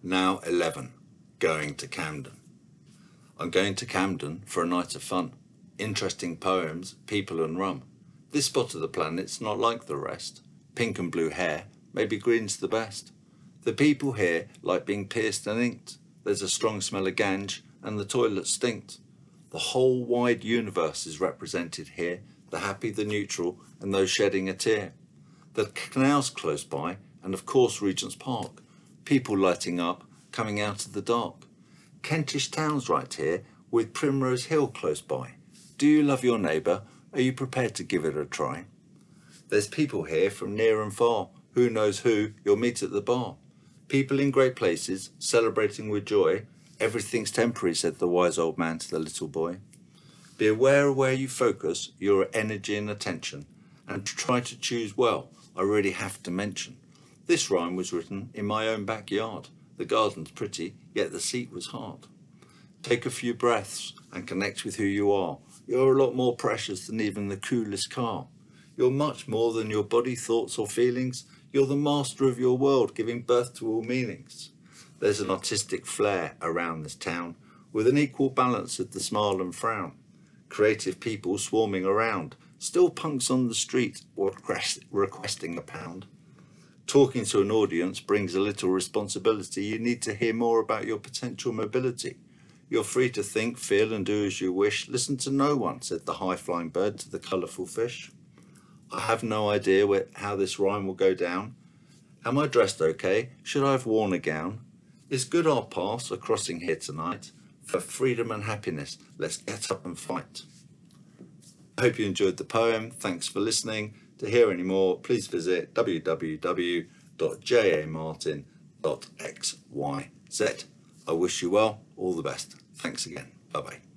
Now 11. Going to Camden. I'm going to Camden for a night of fun. Interesting poems, people and rum. This spot of the planet's not like the rest. Pink and blue hair, maybe green's the best. The people here like being pierced and inked. There's a strong smell of ganj and the toilets stinked. The whole wide universe is represented here, the happy, the neutral, and those shedding a tear. The canal's close by, and of course Regent's Park. People lighting up, coming out of the dark. Kentish Town's right here, with Primrose Hill close by. Do you love your neighbour? Are you prepared to give it a try? There's people here from near and far. Who knows who you'll meet at the bar? People in great places, celebrating with joy. Everything's temporary, said the wise old man to the little boy. Be aware of where you focus your energy and attention, and try to choose well, I really have to mention. This rhyme was written in my own backyard. The garden's pretty, yet the seat was hard. Take a few breaths and connect with who you are. You're a lot more precious than even the coolest car. You're much more than your body, thoughts or feelings. You're the master of your world, giving birth to all meanings. There's an artistic flair around this town, with an equal balance of the smile and frown. Creative people swarming around, still punks on the street requesting a pound. Talking to an audience brings a little responsibility. You need to hear more about your potential mobility. You're free to think, feel and do as you wish. Listen to no one, said the high-flying bird to the colourful fish. I have no idea how this rhyme will go down. Am I dressed okay? Should I have worn a gown? Is good our pass a crossing here tonight? For freedom and happiness, let's get up and fight. I hope you enjoyed the poem. Thanks for listening. To hear any more, please visit www.jamartin.xyz. I wish you well. All the best. Thanks again. Bye-bye.